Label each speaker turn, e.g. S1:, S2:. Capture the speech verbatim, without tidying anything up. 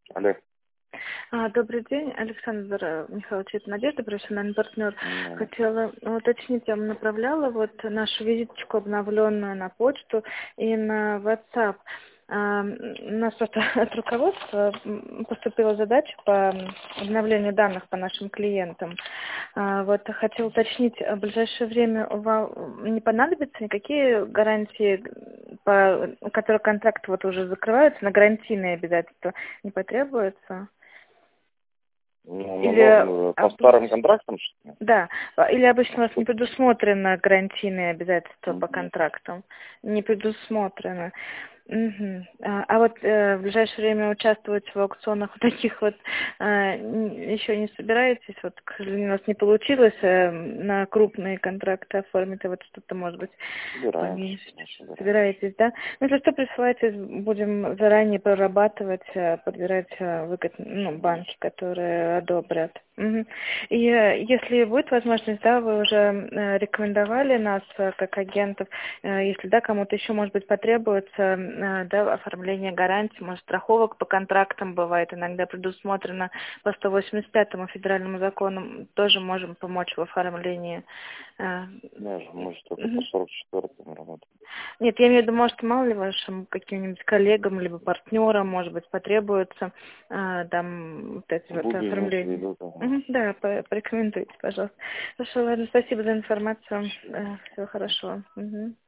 S1: Алло.
S2: А, Добрый день, Александр э, Михайлович, это Надежда, профессиональный партнер.
S1: М,
S2: Хотела уточнить, я вам направляла вот нашу визиточку обновленную на почту и на WhatsApp. А, м, У нас просто от руководства м, поступила задача по обновлению данных по нашим клиентам. А, Вот хотела уточнить, а в ближайшее время у вас не понадобятся никакие гарантии, по, которые контракт вот уже закрываются, на гарантийные обязательства не потребуется?
S1: Ну, на
S2: Или
S1: но- по
S2: обычно,
S1: старым контрактам, что ли?
S2: да, а, или обычно у вас не предусмотрено гарантийные обязательства по
S1: Мгм.
S2: контрактам? Не предусмотрено. Мгм. А, а вот э, в ближайшее время участвовать в аукционах вот таких вот еще не собираетесь? Вот, к сожалению, у нас не получилось э, на крупные контракты оформить, а вот что-то, может быть,
S1: Собираемся,
S2: поменьше.
S1: да, собираемся.
S2: Собираетесь, да? Ну, если что, присылайте, будем заранее прорабатывать, э, подбирать э, выгод, ну, банки, которые одобрят. Мгм. И э, если будет возможность, да, вы уже э, рекомендовали нас э, как агентов, э, если, да, кому-то еще, может быть, потребуется, э, да, оформление гарантий, может, страховок по контрактам бывает иногда предусмотрено по сто восемьдесят пятому федеральному закону, тоже можем помочь в оформлении. э,
S1: Даже, может, только по
S2: Мгм.
S1: сорок четвёртому работать.
S2: Нет, я имею в виду, может, мало ли вашим каким-нибудь коллегам, либо партнерам, может быть, потребуется э, там вот эти вот
S1: Буду иметь в
S2: оформления.
S1: виду, да.
S2: Мгм, да, по- порекомендуйте, пожалуйста. Хорошо, ладно, спасибо за информацию. Всего хорошего. Мгм.